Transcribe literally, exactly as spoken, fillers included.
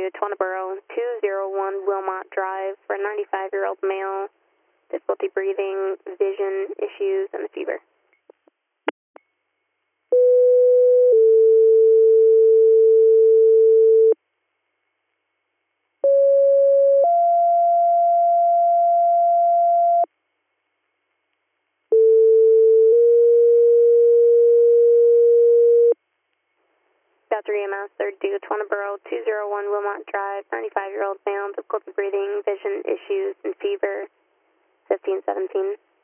to Twanaboro, two oh one Wilmot Drive for a ninety-five-year-old male, difficulty breathing, vision issues, and a fever. three M S, third due, Twanaboro, two oh one Wilmot Drive, ninety-five-year-old male, difficulty breathing, vision issues, and fever, fifteen seventeen.